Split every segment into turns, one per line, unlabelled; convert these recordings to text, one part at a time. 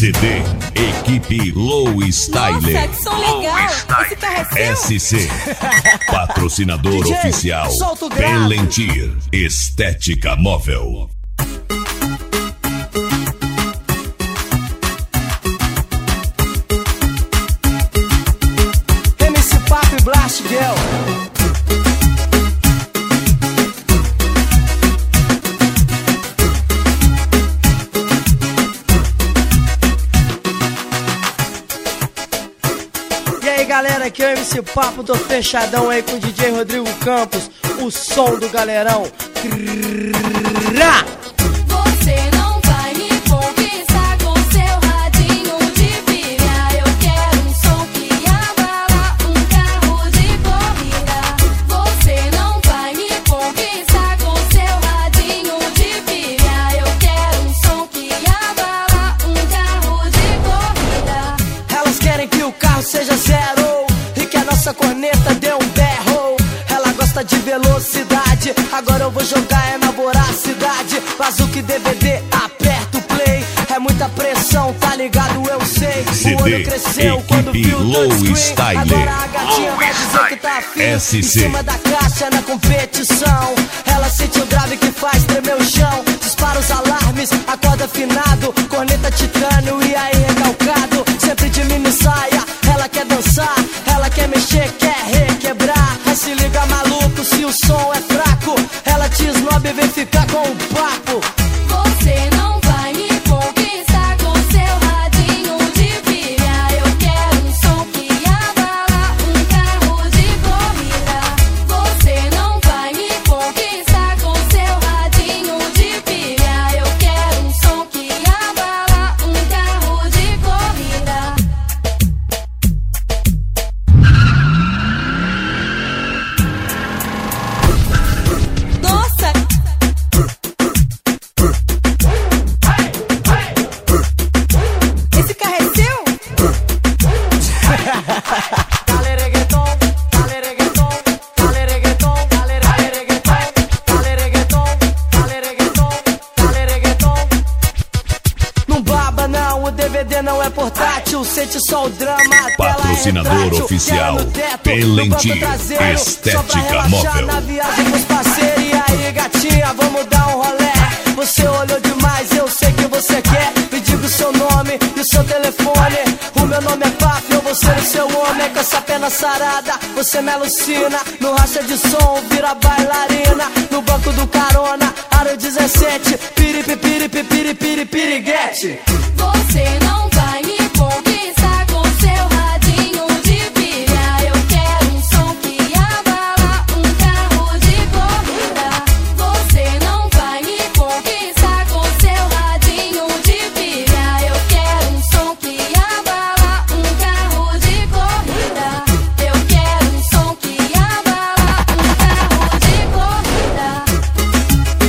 CD Equipe Low Styler.
Nossa, que som legal! Esse carro é seu?
SC Patrocinador
DJ,
oficial
solta o grave.
Pelentir Estética Móvel.
MC Papo e Blast Girl. E aí galera, aqui é o MC Papo, tô fechadão aí com o DJ Rodrigo Campos, o som do galerão.
Você não vai me conquistar com seu radinho de pilha. Eu quero um som que abala um carro de corrida. Você não vai me conquistar com seu radinho de pilha. Eu quero um som que abala um carro de corrida.
Elas querem que o carro seja zero e que a nossa corneta dê um berro. Ela gosta de velocidade, agora eu vou jogar é na voracidade. Bazuca e DVD, aperta o play. É muita pressão, tá ligado? Eu sei.
CD,
O olho cresceu quando
Equipe
viu o
Low
touchscreen.
Styler.
Agora a gatinha vai dizer que tá afim.
SC.
Em cima da caixa na competição. Ela sente o grave que faz tremer o chão. Dispara os alarmes, acorda afinado. Corneta titânio e aí recalcado. Sempre de mini saia, ela quer dançar. Ela quer mexer, quer requebrar. Mas se liga maluco, se o som é fraco, ela te esnobe e vem ficar com o papo.
Você não vai me conquistar com seu radinho de pilha. Eu quero um som que abala um carro de corrida. Você não vai me conquistar com seu radinho de pilha. Eu quero um som que abala um carro de corrida. Nossa! Esse carro é seu?
Dale reggaeton, dale reggaeton, dale reggaeton, dale reggaeton, dale reggaeton, dale reggaeton, dale reggaeton. Não baba não, o DVD não é portátil, sente só o drama, a tela é
Patrocinador
retrátil,
oficial,
tela no teto,
Pelentir,
no banco traseiro,
Estética
só pra relaxar
Móvel.
na viagem com os parceiros. E aí gatinha, vamos dar um rolé. Você olhou demais, eu sei que você quer. Me diga o seu nome e o seu telefone. O meu nome é Papo, eu vou ser o seu homem. Com essa pena sarada, você me alucina. No racha de som, vira bailarina. No banco do carona, aro 17. Piriguete.
Você não vai me conquistar com seu radinho de pilha. Eu quero um som que abala um carro de corrida. Você não vai me conquistar com seu radinho de pilha. Eu quero um som que abala um carro de corrida. Eu quero um som que abala um carro de corrida.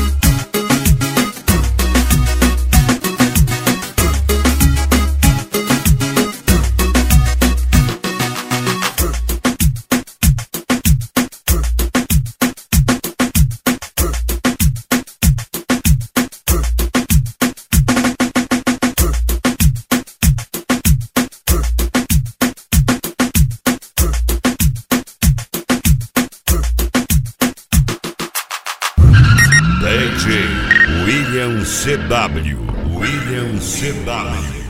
DJ William CW.